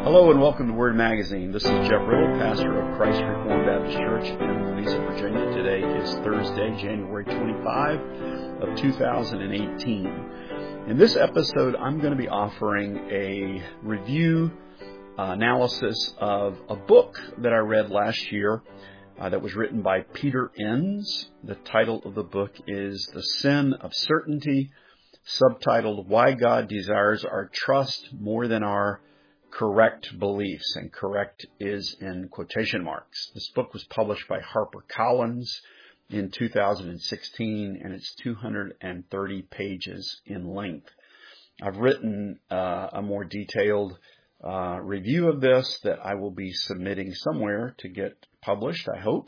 Hello and welcome to Word Magazine. This is Jeff Riddle, pastor of Christ Reformed Baptist Church in Louisa, Virginia. Today is Thursday, January 25 of 2018. In this episode, I'm going to be offering a review analysis of a book that I read last year that was written by Peter Enns. The title of the book is The Sin of Certainty, subtitled Why God Desires Our Trust More Than Our Correct Beliefs, and correct is in quotation marks. This book was published by HarperCollins in 2016, and it's 230 pages in length. I've written a more detailed review of this that I will be submitting somewhere to get published, I hope.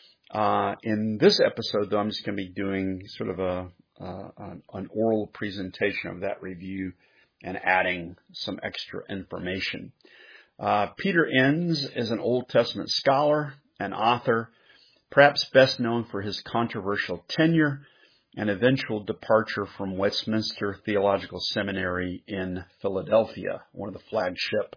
In this episode, though, I'm just going to be doing sort of an oral presentation of that review and adding some extra information. Peter Enns is an Old Testament scholar and author, perhaps best known for his controversial tenure and eventual departure from Westminster Theological Seminary in Philadelphia, one of the flagship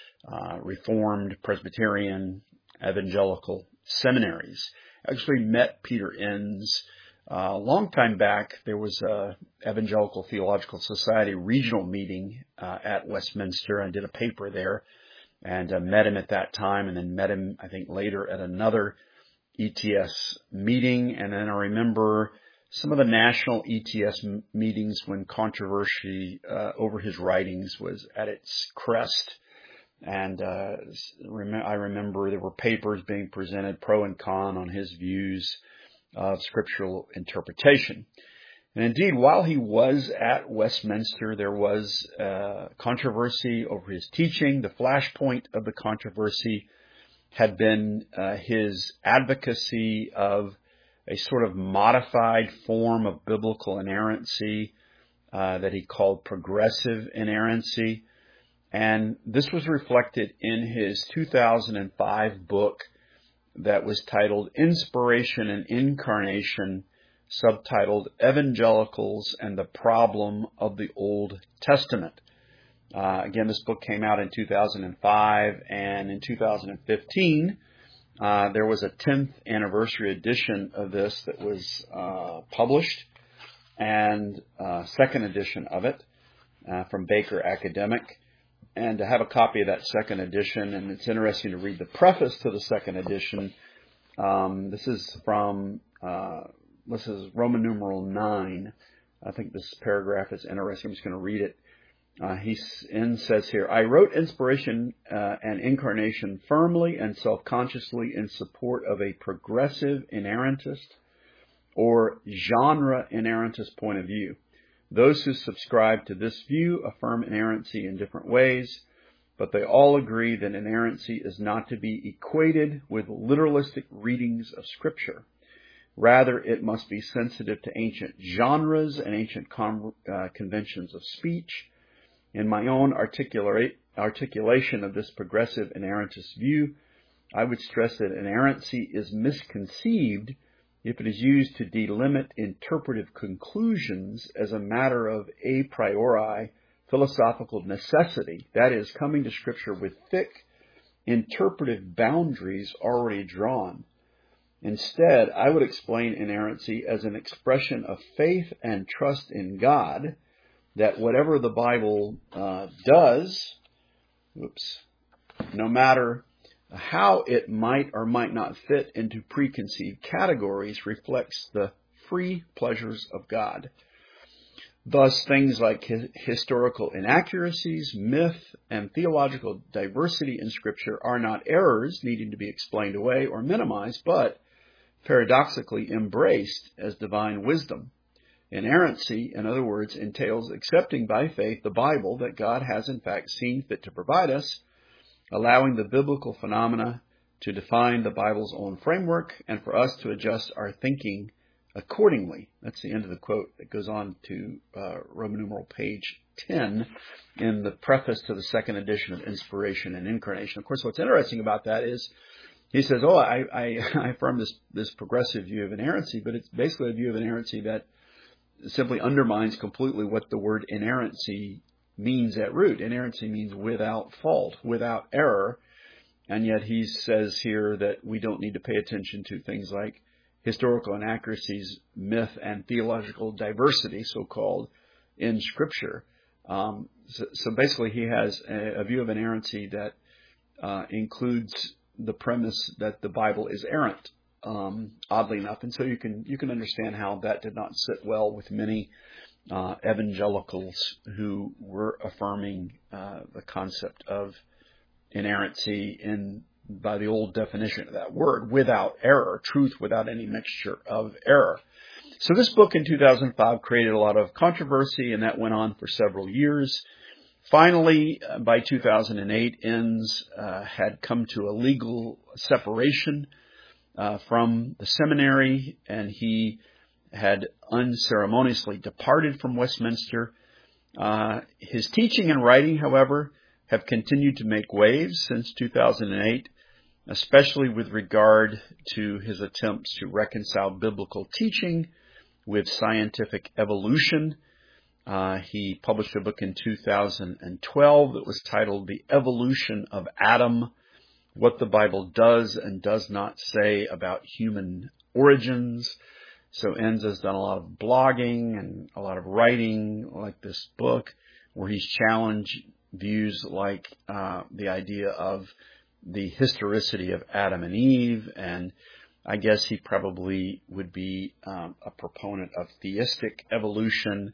Reformed, Presbyterian, evangelical seminaries. I actually met Peter Enns a long time back. There was a Evangelical Theological Society regional meeting at Westminster. I did a paper there and met him at that time, and then met him, I think, later at another ETS meeting. And then I remember some of the national ETS meetings when controversy over his writings was at its crest. And I remember there were papers being presented, pro and con, on his views of scriptural interpretation. And indeed, while he was at Westminster, there was controversy over his teaching. The flashpoint of the controversy had been his advocacy of a sort of modified form of biblical inerrancy that he called progressive inerrancy. And this was reflected in his 2005 book that was titled Inspiration and Incarnation, subtitled Evangelicals and the Problem of the Old Testament. Again, this book came out in 2005, and in 2015, there was a 10th anniversary edition of this that was published, and second edition of it from Baker Academic. And to have a copy of that second edition, and it's interesting to read the preface to the second edition. This is Roman numeral 9. I think this paragraph is interesting. I'm just going to read it. Enns says here, I wrote Inspiration and Incarnation firmly and self-consciously in support of a progressive inerrantist or genre inerrantist point of view. Those who subscribe to this view affirm inerrancy in different ways, but they all agree that inerrancy is not to be equated with literalistic readings of Scripture. Rather, it must be sensitive to ancient genres and ancient conventions of speech. In my own articulation of this progressive inerrantist view, I would stress that inerrancy is misconceived if it is used to delimit interpretive conclusions as a matter of a priori philosophical necessity, that is, coming to Scripture with thick interpretive boundaries already drawn. Instead, I would explain inerrancy as an expression of faith and trust in God, that whatever the Bible does, no matter how it might or might not fit into preconceived categories, reflects the free pleasures of God. Thus, things like historical inaccuracies, myth, and theological diversity in Scripture are not errors needing to be explained away or minimized, but paradoxically embraced as divine wisdom. Inerrancy, in other words, entails accepting by faith the Bible that God has in fact seen fit to provide us, allowing the biblical phenomena to define the Bible's own framework and for us to adjust our thinking accordingly. That's the end of the quote that goes on to Roman numeral page 10 in the preface to the second edition of Inspiration and Incarnation. Of course, what's interesting about that is he says, I affirm this progressive view of inerrancy, but it's basically a view of inerrancy that simply undermines completely what the word inerrancy means at root. Inerrancy means without fault, without error. And yet he says here that we don't need to pay attention to things like historical inaccuracies, myth, and theological diversity, so-called, in Scripture. So basically he has a view of inerrancy that includes the premise that the Bible is errant, oddly enough. And so you can understand how that did not sit well with many evangelicals who were affirming the concept of inerrancy by the old definition of that word, without error, truth without any mixture of error. So this book in 2005 created a lot of controversy, and that went on for several years. Finally, by 2008, Enns had come to a legal separation from the seminary, and he had unceremoniously departed from Westminster. His teaching and writing, however, have continued to make waves since 2008, especially with regard to his attempts to reconcile biblical teaching with scientific evolution. He published a book in 2012 that was titled The Evolution of Adam, What the Bible Does and Does Not Say About Human Origins. So Enns has done a lot of blogging and a lot of writing like this book, where he's challenged views like the idea of the historicity of Adam and Eve, and I guess he probably would be a proponent of theistic evolution.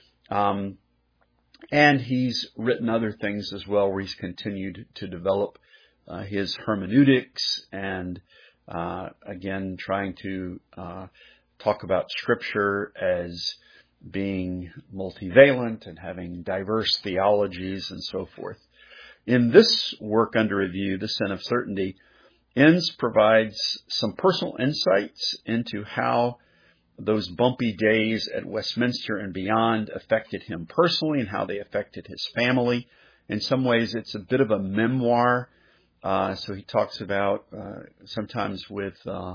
And he's written other things as well, where he's continued to develop his hermeneutics and, again, trying to talk about Scripture as being multivalent and having diverse theologies and so forth. In this work under review, The Sin of Certainty, Enns provides some personal insights into how those bumpy days at Westminster and beyond affected him personally and how they affected his family. In some ways, it's a bit of a memoir. So he talks about sometimes with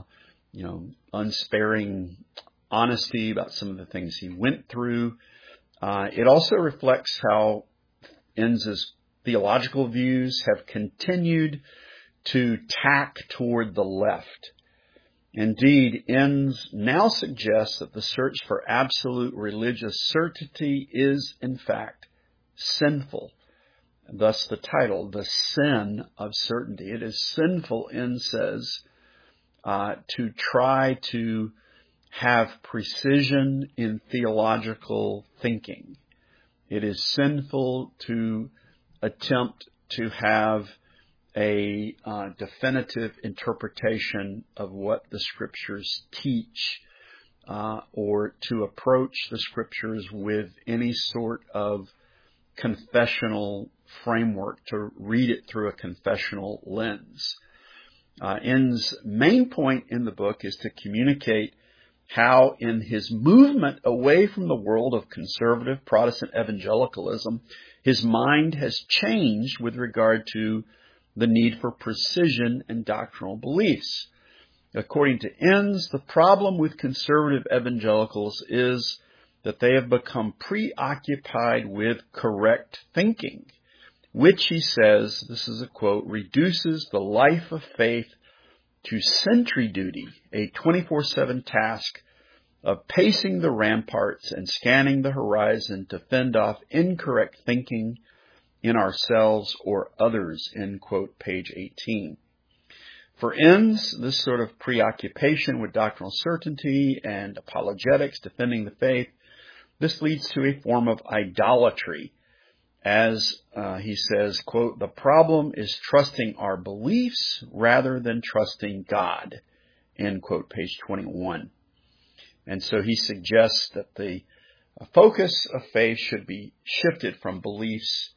unsparing honesty about some of the things he went through. It also reflects how Enns' theological views have continued to tack toward the left. Indeed, Enns now suggests that the search for absolute religious certainty is, in fact, sinful. Thus the title, The Sin of Certainty. It is sinful, Enns says, to try to have precision in theological thinking. It is sinful to attempt to have a definitive interpretation of what the Scriptures teach, or to approach the Scriptures with any sort of confessional framework, to read it through a confessional lens. Enns' main point in the book is to communicate how in his movement away from the world of conservative Protestant evangelicalism, his mind has changed with regard to the need for precision in doctrinal beliefs. According to Enns, the problem with conservative evangelicals is that they have become preoccupied with correct thinking, which, he says, this is a quote, reduces the life of faith to sentry duty, a 24/7 task of pacing the ramparts and scanning the horizon to fend off incorrect thinking in ourselves or others, end quote, page 18. For Enns, this sort of preoccupation with doctrinal certainty and apologetics, defending the faith, this leads to a form of idolatry. As he says, quote, the problem is trusting our beliefs rather than trusting God, end quote, page 21. And so he suggests that the focus of faith should be shifted from beliefs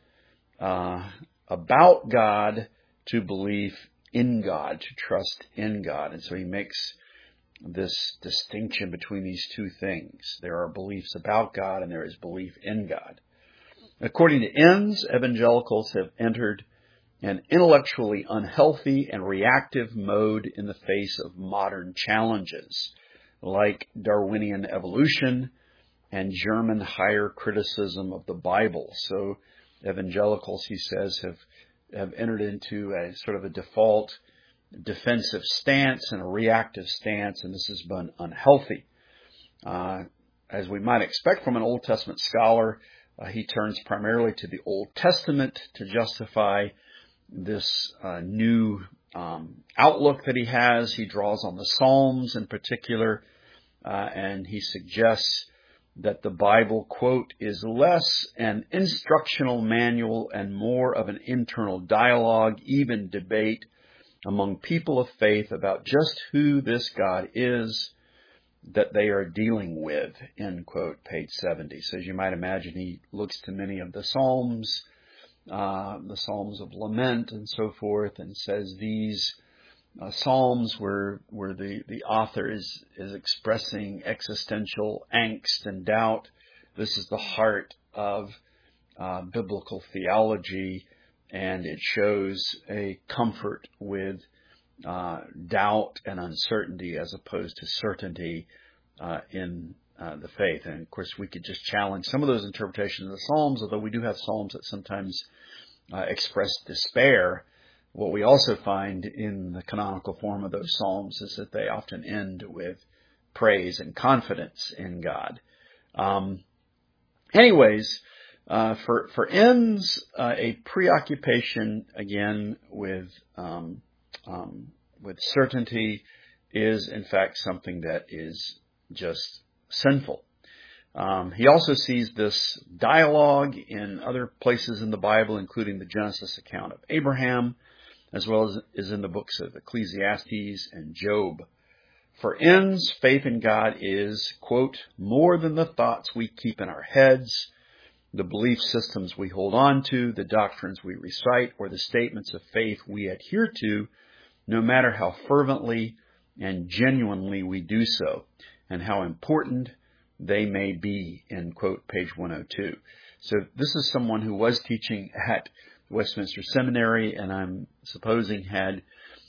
about God to belief in God, to trust in God. And so he makes this distinction between these two things. There are beliefs about God and there is belief in God. According to Enns, evangelicals have entered an intellectually unhealthy and reactive mode in the face of modern challenges, like Darwinian evolution and German higher criticism of the Bible. So evangelicals, he says, have entered into a sort of a default defensive stance and a reactive stance, and this has been unhealthy. As we might expect from an Old Testament scholar, he turns primarily to the Old Testament to justify this new outlook that he has. He draws on the Psalms in particular, and he suggests that the Bible, quote, is less an instructional manual and more of an internal dialogue, even debate among people of faith about just who this God is that they are dealing with, end quote, page 70. So as you might imagine, he looks to many of the Psalms of lament and so forth, and says these Psalms where the author is expressing existential angst and doubt. This is the heart of biblical theology, and it shows a comfort with doubt and uncertainty as opposed to certainty in the faith. And of course, we could just challenge some of those interpretations of the Psalms, although we do have Psalms that sometimes express despair. What we also find in the canonical form of those Psalms is that they often end with praise and confidence in God. For Enns, a preoccupation again with certainty is in fact something that is just sinful. He also sees this dialogue in other places in the Bible, including the Genesis account of Abraham, as well as in the books of Ecclesiastes and Job. For Enns, faith in God is, quote, more than the thoughts we keep in our heads, the belief systems we hold on to, the doctrines we recite, or the statements of faith we adhere to, no matter how fervently and genuinely we do so, and how important they may be, end quote, page 102. So this is someone who was teaching at Westminster Seminary, and I'm supposing had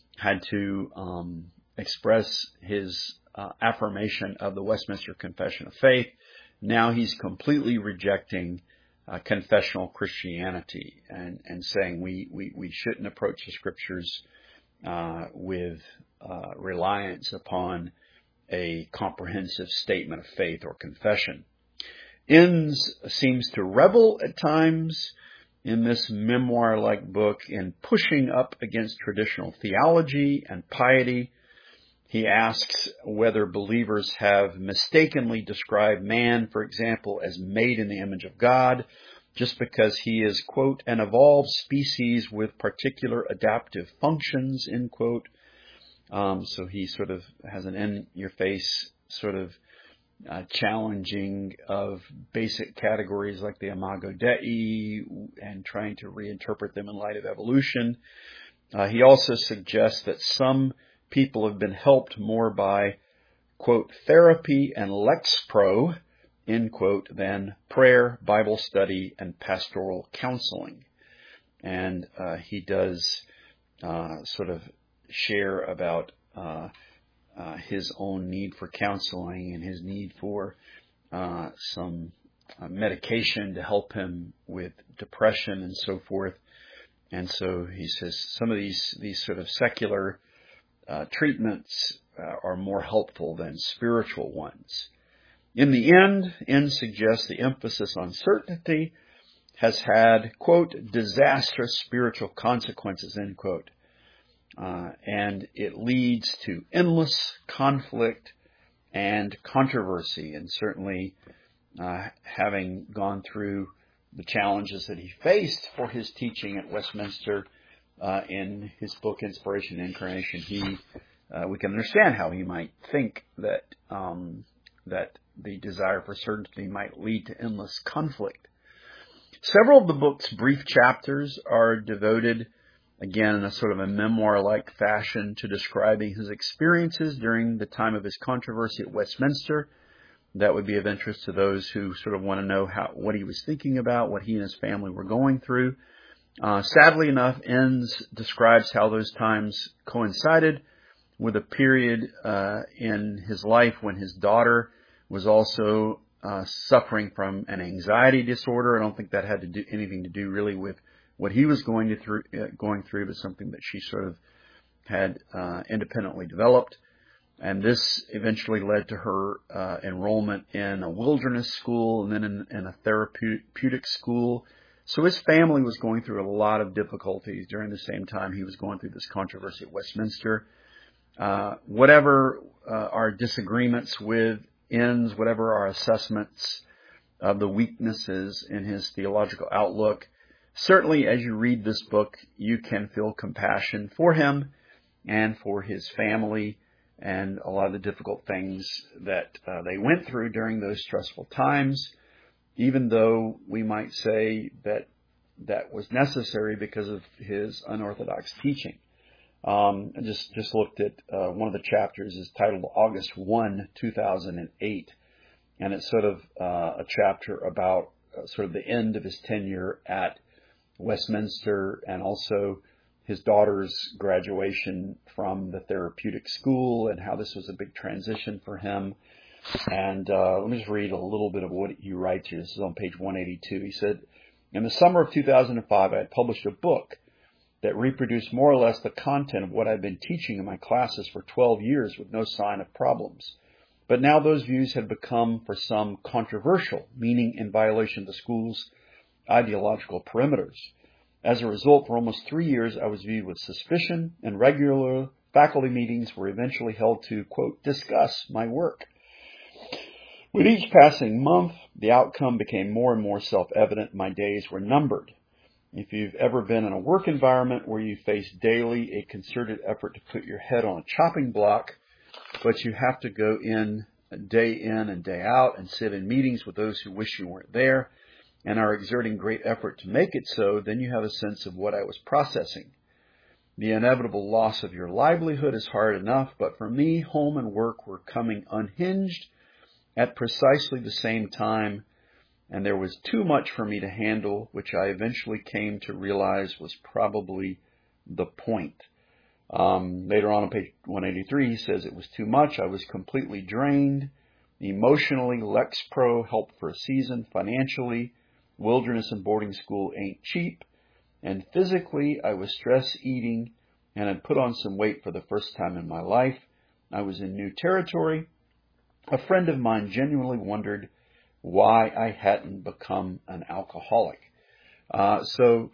to express his affirmation of the Westminster Confession of Faith. Now he's completely rejecting confessional Christianity and saying we shouldn't approach the Scriptures with reliance upon a comprehensive statement of faith or confession. Enns seems to revel at times in this memoir-like book in pushing up against traditional theology and piety. He asks whether believers have mistakenly described man, for example, as made in the image of God, just because he is, quote, an evolved species with particular adaptive functions, end quote. So he sort of has an in-your-face sort of challenging of basic categories like the Imago Dei and trying to reinterpret them in light of evolution. He also suggests that some people have been helped more by, quote, therapy and lexpro, end quote, than prayer, Bible study, and pastoral counseling. And he does sort of share about his own need for counseling and his need for some medication to help him with depression and so forth. And so he says some of these sort of secular treatments are more helpful than spiritual ones. In the end, Enns suggests the emphasis on certainty has had, quote, disastrous spiritual consequences, end quote. And it leads to endless conflict and controversy. And certainly, having gone through the challenges that he faced for his teaching at Westminster in his book Inspiration and Incarnation, we can understand how he might think that the desire for certainty might lead to endless conflict. Several of the book's brief chapters are devoted, again, in a sort of a memoir-like fashion, to describing his experiences during the time of his controversy at Westminster. That would be of interest to those who sort of want to know what he was thinking about, what he and his family were going through. Sadly enough, Enns describes how those times coincided with a period in his life when his daughter was also suffering from an anxiety disorder. I don't think that had to do anything to do really with what he was going through, but something that she sort of had independently developed. And this eventually led to her enrollment in a wilderness school and then in a therapeutic school. So his family was going through a lot of difficulties during the same time he was going through this controversy at Westminster. Whatever our disagreements with Enns, whatever our assessments of the weaknesses in his theological outlook, certainly as you read this book, you can feel compassion for him and for his family and a lot of the difficult things that they went through during those stressful times, even though we might say that that was necessary because of his unorthodox teaching. I just looked at one of the chapters is titled August 1, 2008, and it's sort of a chapter about sort of the end of his tenure at Westminster and also his daughter's graduation from the therapeutic school and how this was a big transition for him. And let me just read a little bit of what he writes here. This is on page 182. He said, in the summer of 2005, I had published a book that reproduced more or less the content of what I'd been teaching in my classes for 12 years with no sign of problems. But now those views had become for some controversial, meaning in violation of the school's ideological perimeters. As a result, for almost 3 years, I was viewed with suspicion, and regular faculty meetings were eventually held to, quote, discuss my work. With each passing month, the outcome became more and more self-evident. My days were numbered. If you've ever been in a work environment where you face daily a concerted effort to put your head on a chopping block, but you have to go in and day out and sit in meetings with those who wish you weren't there and are exerting great effort to make it so, then you have a sense of what I was processing. The inevitable loss of your livelihood is hard enough, but for me, home and work were coming unhinged at precisely the same time, and there was too much for me to handle, which I eventually came to realize was probably the point. Later on page 183, he says it was too much. I was completely drained. Emotionally, Lexpro helped for a season. Financially, wilderness and boarding school ain't cheap. And physically, I was stress eating and had put on some weight for the first time in my life. I was in new territory. A friend of mine genuinely wondered why I hadn't become an alcoholic. So,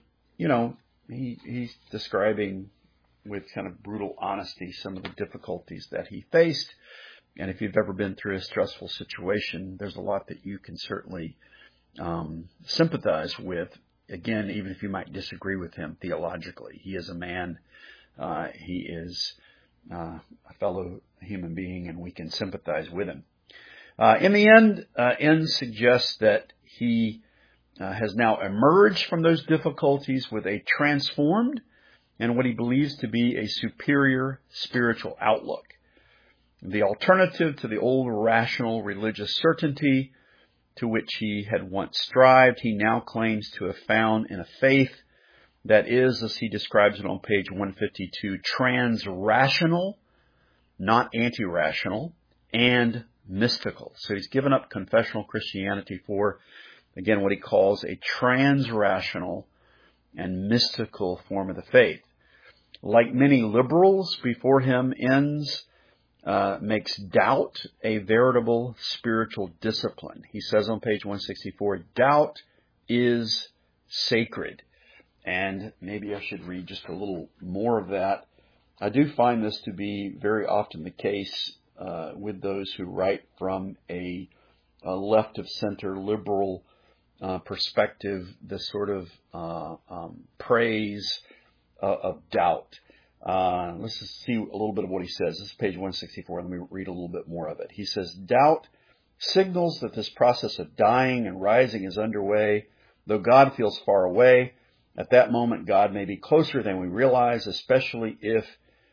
he's describing with kind of brutal honesty some of the difficulties that he faced. And if you've ever been through a stressful situation, there's a lot that you can certainly sympathize with. Again, even if you might disagree with him theologically, he is a man. He is a fellow human being, and we can sympathize with him. In the end, Enns suggests that he has now emerged from those difficulties with a transformed and what he believes to be a superior spiritual outlook. The alternative to the old rational religious certainty to which he had once strived, he now claims to have found in a faith that is, as he describes it on page 152, trans-rational, not anti-rational, and mystical. So he's given up confessional Christianity for, again, what he calls a trans-rational and mystical form of the faith. Like many liberals before him, Enns makes doubt a veritable spiritual discipline. He says on page 164, doubt is sacred. And maybe I should read just a little more of that. I do find this to be very often the case with those who write from a left of center liberal perspective, this sort of praise of doubt. Let's just see a little bit of what he says. This is page 164. Let me read a little bit more of it. He says, doubt signals that this process of dying and rising is underway, though God feels far away. At that moment, God may be closer than we realize, especially if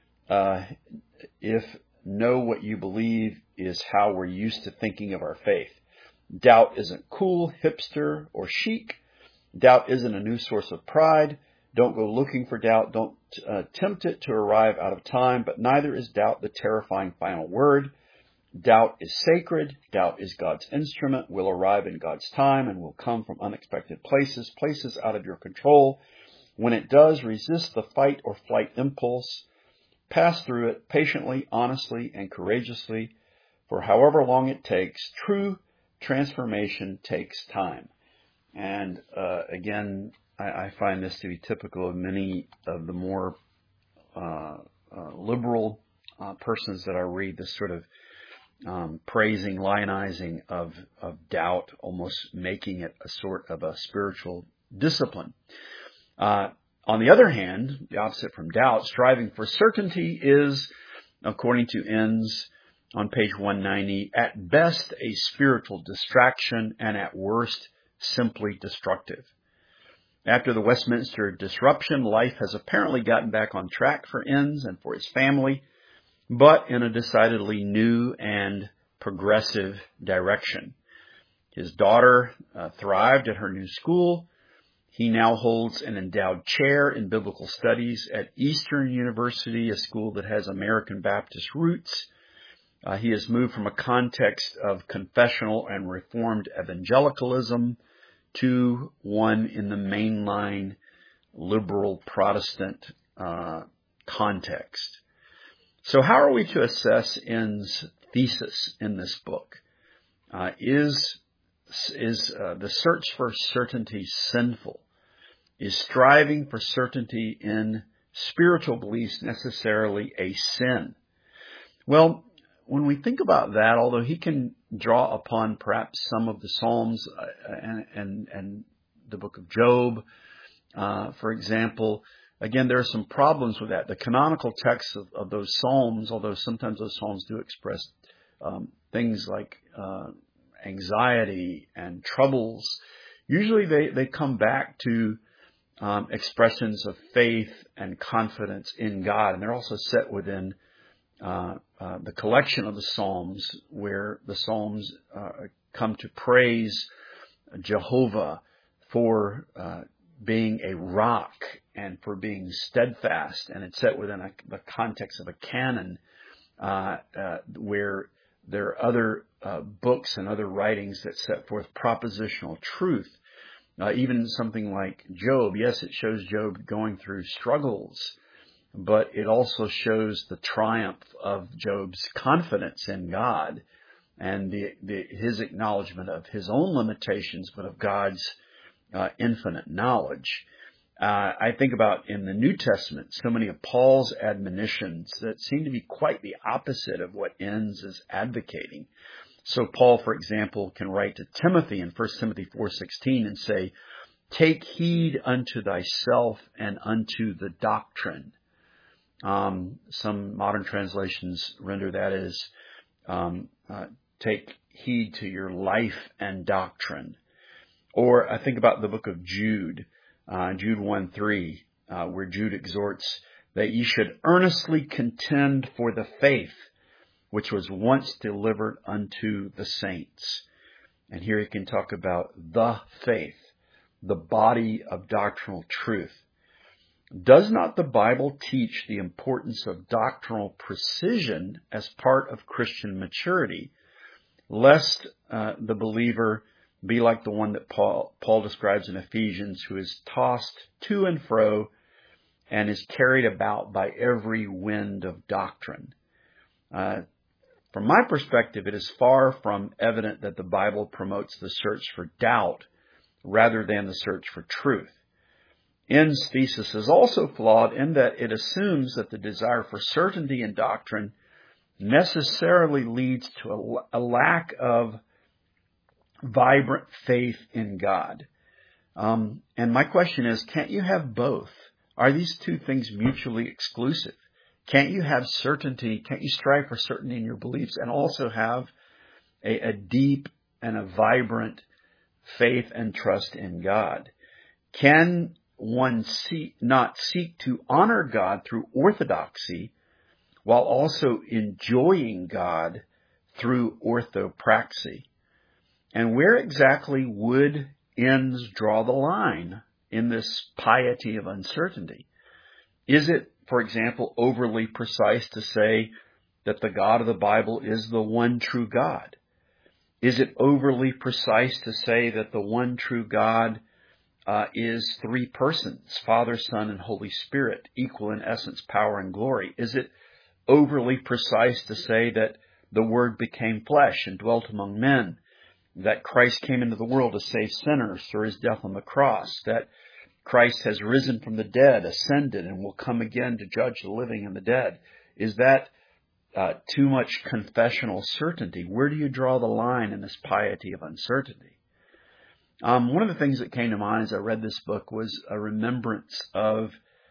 know what you believe is how we're used to thinking of our faith. Doubt isn't cool, hipster, or chic. Doubt isn't a new source of pride. Don't go looking for doubt. Don't tempt it to arrive out of time, but neither is doubt the terrifying final word. Doubt is sacred. Doubt is God's instrument, will arrive in God's time, and will come from unexpected places, places out of your control. When it does, resist the fight or flight impulse. Pass through it patiently, honestly, and courageously. For however long it takes, true transformation takes time. And again, I find this to be typical of many of the more liberal persons that I read, this sort of praising, lionizing of doubt, almost making it a sort of a spiritual discipline. On the other hand, the opposite from doubt, striving for certainty is, according to Enns on page 190, at best a spiritual distraction and at worst simply destructive. After the Westminster disruption, life has apparently gotten back on track for Enns and for his family, but in a decidedly new and progressive direction. His daughter thrived at her new school. He now holds an endowed chair in biblical studies at Eastern University, a school that has American Baptist roots. He has moved from a context of confessional and Reformed evangelicalism to one in the mainline liberal Protestant context. So how are we to assess Enns' thesis in this book? Is the search for certainty sinful? Is striving for certainty in spiritual beliefs necessarily a sin? Well, when we think about that, although he can draw upon perhaps some of the Psalms and the book of Job, for example, again, there are some problems with that. The canonical texts of those Psalms, although sometimes those Psalms do express things like anxiety and troubles, usually they come back to expressions of faith and confidence in God. And they're also set within the collection of the Psalms, where the Psalms come to praise Jehovah for being a rock and for being steadfast. And it's set within the context of a canon where there are other books and other writings that set forth propositional truth. Even something like Job, yes, it shows Job going through struggles, but it also shows the triumph of Job's confidence in God and his acknowledgement of his own limitations, but of God's infinite knowledge. I think about in the New Testament, so many of Paul's admonitions that seem to be quite the opposite of what Enns is advocating. So Paul, for example, can write to Timothy in 1 Timothy 4:16 and say, "Take heed unto thyself and unto the doctrine." Some modern translations render that as take heed to your life and doctrine. Or I think about the book of Jude, Jude 1:3, where Jude exhorts that ye should earnestly contend for the faith which was once delivered unto the saints. And here he can talk about the faith, the body of doctrinal truth. Does not the Bible teach the importance of doctrinal precision as part of Christian maturity, lest the believer be like the one that Paul describes in Ephesians, who is tossed to and fro and is carried about by every wind of doctrine? From my perspective, it is far from evident that the Bible promotes the search for doubt rather than the search for truth. Enns' thesis is also flawed in that it assumes that the desire for certainty in doctrine necessarily leads to a lack of vibrant faith in God. And my question is, can't you have both? Are these two things mutually exclusive? Can't you have certainty? Can't you strive for certainty in your beliefs and also have a deep and a vibrant faith and trust in God? Can one not seek to honor God through orthodoxy while also enjoying God through orthopraxy? And where exactly would Enns draw the line in this piety of uncertainty? Is it, for example, overly precise to say that the God of the Bible is the one true God? Is it overly precise to say that the one true God is three persons, Father, Son, and Holy Spirit, equal in essence, power, and glory? Is it overly precise to say that the Word became flesh and dwelt among men, that Christ came into the world to save sinners through his death on the cross, that Christ has risen from the dead, ascended, and will come again to judge the living and the dead? Is that too much confessional certainty? Where do you draw the line in this piety of uncertainty? One of the things that came to mind as I read this book was a remembrance of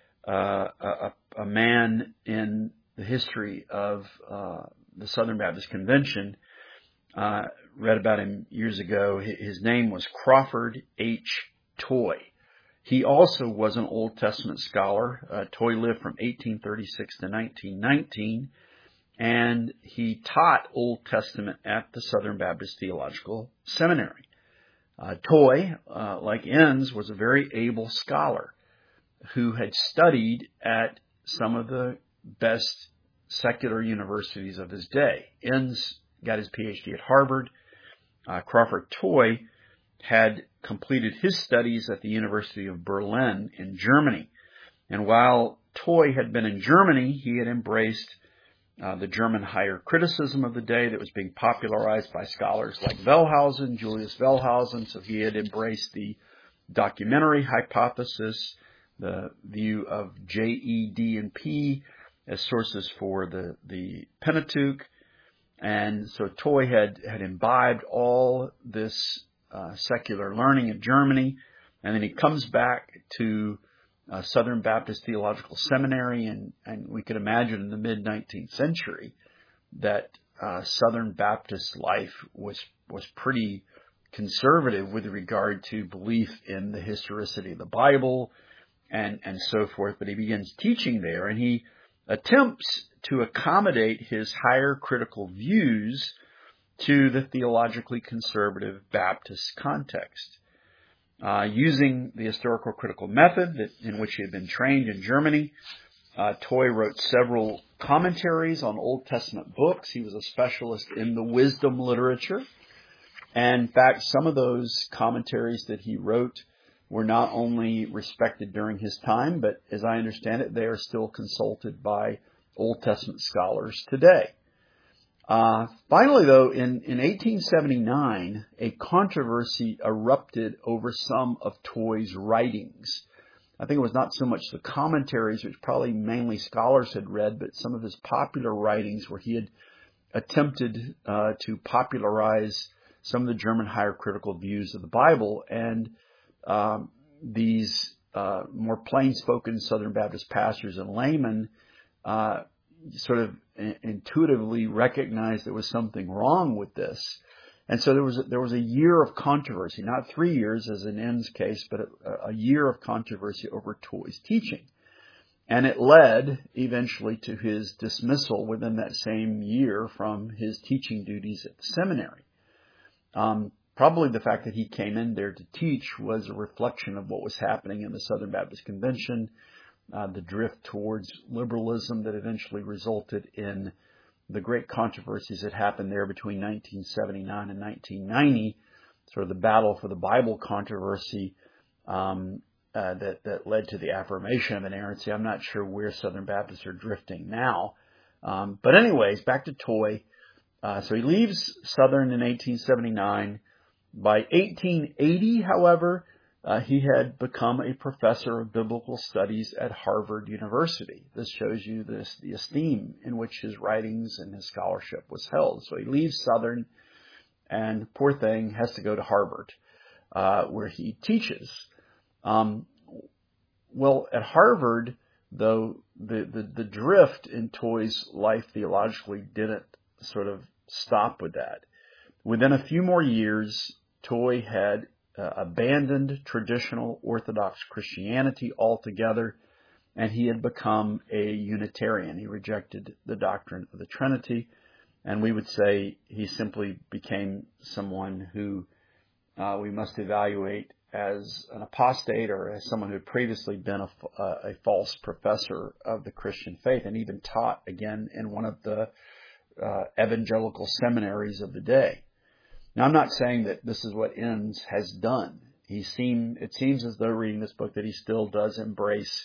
a man in the history of the Southern Baptist Convention. Read about him years ago. His name was Crawford H. Toy. He also was an Old Testament scholar. Toy lived from 1836 to 1919, and he taught Old Testament at the Southern Baptist Theological Seminary. Toy, like Enns, was a very able scholar who had studied at some of the best secular universities of his day. Enns got his PhD at Harvard. Crawford Toy had completed his studies at the University of Berlin in Germany. And while Toy had been in Germany, he had embraced the German higher criticism of the day that was being popularized by scholars like Wellhausen, Julius Wellhausen. So he had embraced the documentary hypothesis, the view of J, E, D, and P as sources for the Pentateuch. And so Toy had imbibed all this secular learning in Germany, and then he comes back to Southern Baptist Theological Seminary, and we could imagine in the mid-19th century that Southern Baptist life was pretty conservative with regard to belief in the historicity of the Bible and so forth. But he begins teaching there, and he attempts to accommodate his higher critical views to the theologically conservative Baptist context. Using the historical critical method in which he had been trained in Germany, Toy wrote several commentaries on Old Testament books. He was a specialist in the wisdom literature. And in fact, some of those commentaries that he wrote were not only respected during his time, but as I understand it, they are still consulted by Old Testament scholars today. Finally, though, in 1879, a controversy erupted over some of Toy's writings. I think it was not so much the commentaries, which probably mainly scholars had read, but some of his popular writings where he had attempted to popularize some of the German higher critical views of the Bible. And these more plain-spoken Southern Baptist pastors and laymen sort of intuitively recognized there was something wrong with this. And so there was a year of controversy, not 3 years as in Enns' case, but a year of controversy over Toy's teaching. And it led eventually to his dismissal within that same year from his teaching duties at the seminary. Probably the fact that he came in there to teach was a reflection of what was happening in the Southern Baptist Convention, the drift towards liberalism that eventually resulted in the great controversies that happened there between 1979 and 1990, sort of the battle for the Bible controversy that led to the affirmation of inerrancy. I'm not sure where Southern Baptists are drifting now. But anyways, back to Toy. So he leaves Southern in 1879. By 1880, however, he had become a professor of biblical studies at Harvard University. This shows you the esteem in which his writings and his scholarship was held. So he leaves Southern, and poor thing has to go to Harvard, where he teaches. Well, at Harvard, though, the drift in Toy's life theologically didn't sort of stop with that. Within a few more years, Toy had abandoned traditional Orthodox Christianity altogether, and he had become a Unitarian. He rejected the doctrine of the Trinity, and we would say he simply became someone who we must evaluate as an apostate or as someone who had previously been a false professor of the Christian faith, and even taught again in one of the evangelical seminaries of the day. Now, I'm not saying that this is what Enns has done. It seems as though reading this book that he still does embrace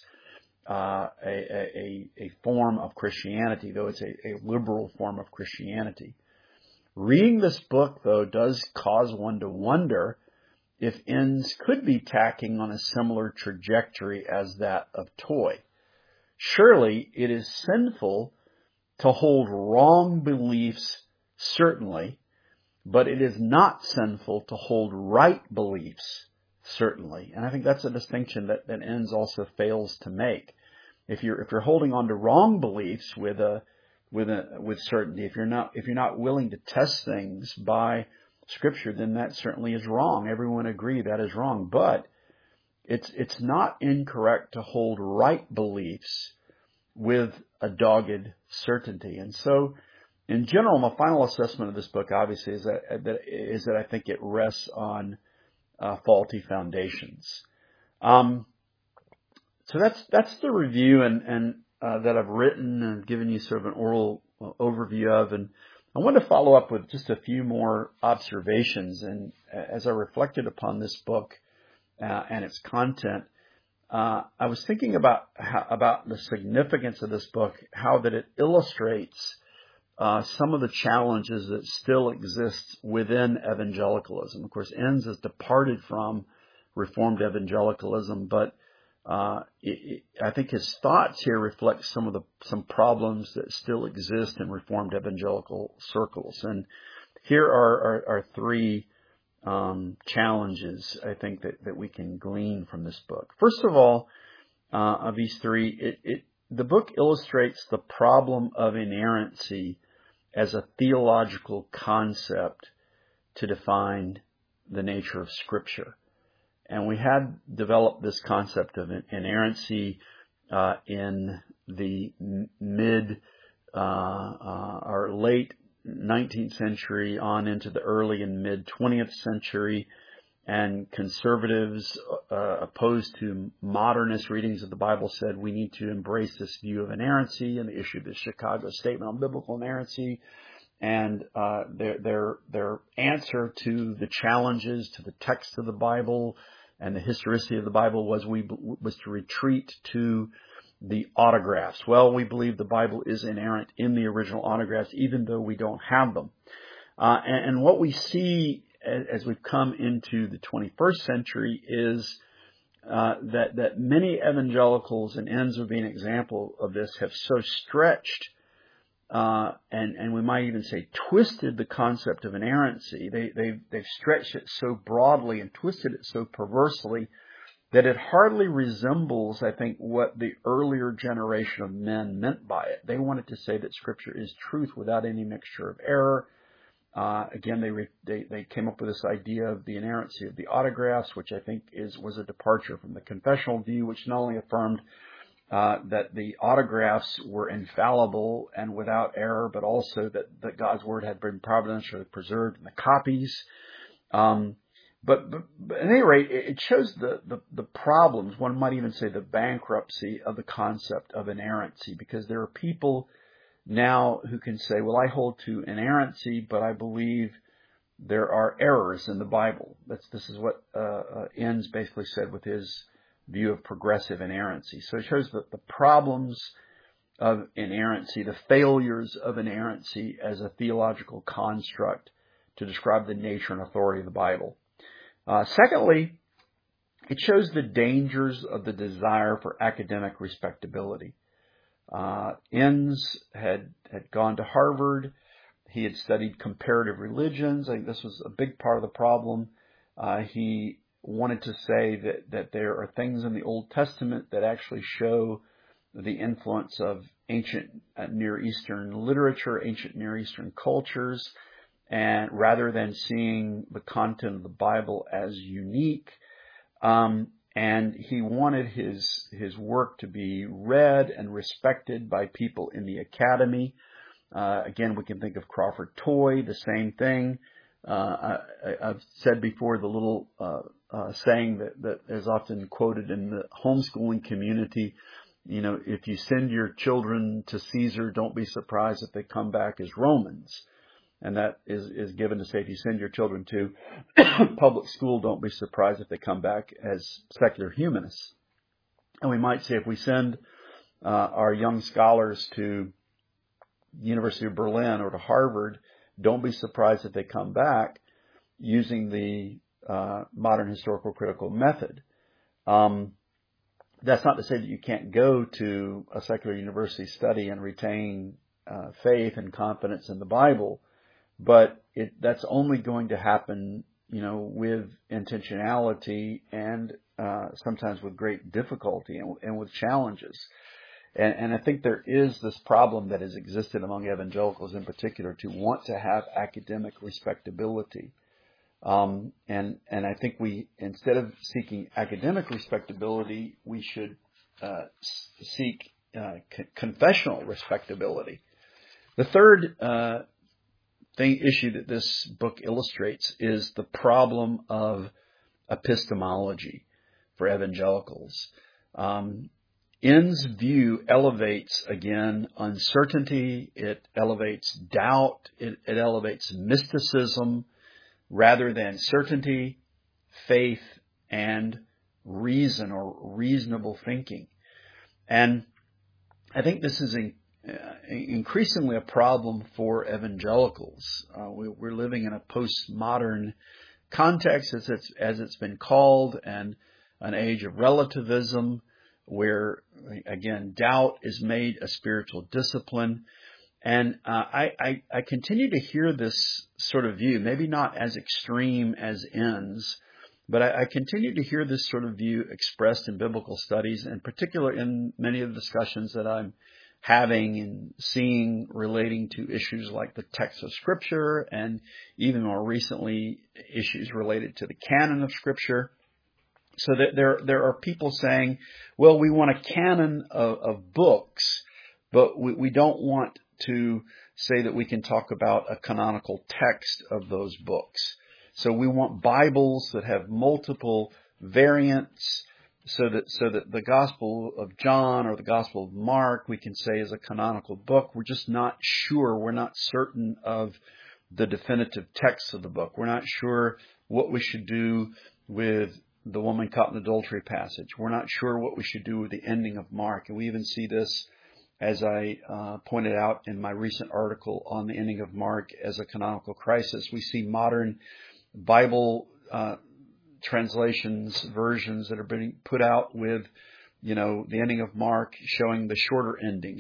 a form of Christianity, though it's a liberal form of Christianity. Reading this book, though, does cause one to wonder if Enns could be tacking on a similar trajectory as that of Toy. Surely it is sinful to hold wrong beliefs, certainly, but it is not sinful to hold right beliefs, certainly. And I think that's a distinction that Enns also fails to make. If you're holding on to wrong beliefs with certainty, if you're not willing to test things by Scripture, then that certainly is wrong. Everyone agree that is wrong. But it's not incorrect to hold right beliefs with a dogged certainty. And so, in general, my final assessment of this book, obviously, is that I think it rests on faulty foundations. So that's the review and that I've written and given you sort of an oral overview of, and I want to follow up with just a few more observations. And as I reflected upon this book and its content, I was thinking about the significance of this book, how that it illustrates some of the challenges that still exist within evangelicalism. Of course, Enns has departed from Reformed evangelicalism, but I think his thoughts here reflect some problems that still exist in Reformed evangelical circles. And here are three challenges, I think, that we can glean from this book. First of all, of these three, the book illustrates the problem of inerrancy as a theological concept to define the nature of Scripture. And we had developed this concept of inerrancy in the or late 19th century on into the early and mid 20th century. And conservatives opposed to modernist readings of the Bible said we need to embrace this view of inerrancy, and they issued the Chicago Statement on Biblical Inerrancy. And their answer to the challenges to the text of the Bible and the historicity of the Bible was to retreat to the autographs. Well, we believe the Bible is inerrant in the original autographs, even though we don't have them. And what we see as we've come into the 21st century is that many evangelicals, and Enns would be an example of this, have so stretched and we might even say twisted the concept of inerrancy. They've stretched it so broadly and twisted it so perversely that it hardly resembles, I think, what the earlier generation of men meant by it. They wanted to say that Scripture is truth without any mixture of error. Again, they came up with this idea of the inerrancy of the autographs, which I think was a departure from the confessional view, which not only affirmed that the autographs were infallible and without error, but also that God's Word had been providentially preserved in the copies. But at any rate, it shows the problems, one might even say the bankruptcy of the concept of inerrancy, because there are people now who can say, well, I hold to inerrancy, but I believe there are errors in the Bible. This is what Enns basically said with his view of progressive inerrancy. So it shows the problems of inerrancy, the failures of inerrancy as a theological construct to describe the nature and authority of the Bible. Secondly, it shows the dangers of the desire for academic respectability. Enns had gone to Harvard. He had studied comparative religions. I think this was a big part of the problem. He wanted to say that there are things in the Old Testament that actually show the influence of ancient Near Eastern literature, ancient Near Eastern cultures, and rather than seeing the content of the Bible as unique. And he wanted his work to be read and respected by people in the academy. Again, we can think of Crawford Toy, the same thing. I've said before the little saying that is often quoted in the homeschooling community if you send your children to Caesar, don't be surprised if they come back as Romans. And that is given to say, if you send your children to public school, don't be surprised if they come back as secular humanists. And we might say if we send our young scholars to the University of Berlin or to Harvard, don't be surprised if they come back using the modern historical critical method. That's not to say that you can't go to a secular university, study and retain faith and confidence in the Bible, but that's only going to happen, with intentionality and sometimes with great difficulty and with challenges. And I think there is this problem that has existed among evangelicals in particular to want to have academic respectability. And I think instead of seeking academic respectability, we should seek confessional respectability. The third issue that this book illustrates is the problem of epistemology for evangelicals. Inn's view elevates, again, uncertainty. It elevates doubt. It elevates mysticism rather than certainty, faith, and reason or reasonable thinking. And I think this is increasingly a problem for evangelicals. We're living in a postmodern context, as it's been called, and an age of relativism where, again, doubt is made a spiritual discipline. And I continue to hear this sort of view, maybe not as extreme as Inn's, but I continue to hear this sort of view expressed in biblical studies, in particular in many of the discussions that I'm having and seeing relating to issues like the text of Scripture and even more recently issues related to the canon of Scripture. So that there are people saying, well, we want a canon of books, but we don't want to say that we can talk about a canonical text of those books. So we want Bibles that have multiple variants so that the Gospel of John or the Gospel of Mark we can say is a canonical book. We're just not sure. We're not certain of the definitive text of the book. We're not sure what we should do with the woman caught in adultery passage. We're not sure what we should do with the ending of Mark. And we even see this, as I pointed out in my recent article on the ending of Mark as a canonical crisis. We see modern Bible translations, versions that are being put out with, the ending of Mark showing the shorter ending,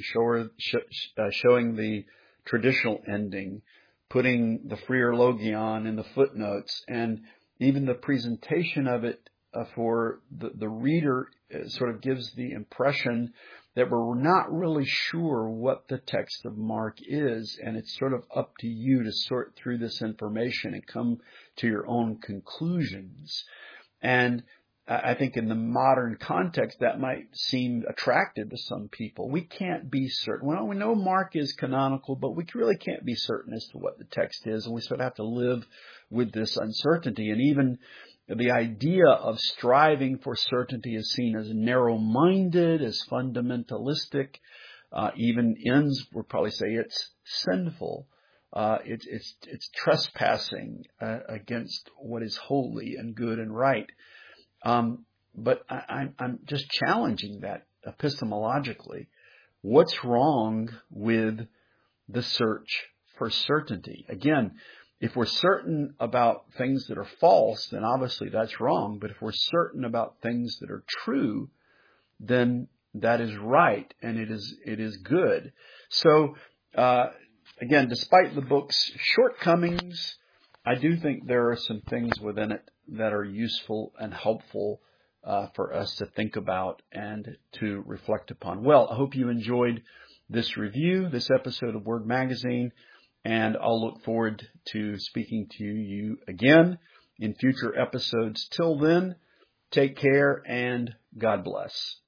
showing the traditional ending, putting the Freer Logion in the footnotes, and even the presentation of it for the reader sort of gives the impression that we're not really sure what the text of Mark is, and it's sort of up to you to sort through this information and come to your own conclusions. And I think in the modern context, that might seem attractive to some people. We can't be certain. Well, we know Mark is canonical, but we really can't be certain as to what the text is, and we sort of have to live with this uncertainty. And even the idea of striving for certainty is seen as narrow-minded, as fundamentalistic. Even Inn's would probably say it's sinful. It's trespassing against what is holy and good and right. But I'm just challenging that epistemologically. What's wrong with the search for certainty? Again, if we're certain about things that are false, then obviously that's wrong. But if we're certain about things that are true, then that is right and it is good. So, again, despite the book's shortcomings, I do think there are some things within it that are useful and helpful for us to think about and to reflect upon. Well, I hope you enjoyed this review, this episode of Word Magazine, and I'll look forward to speaking to you again in future episodes. Till then, take care and God bless.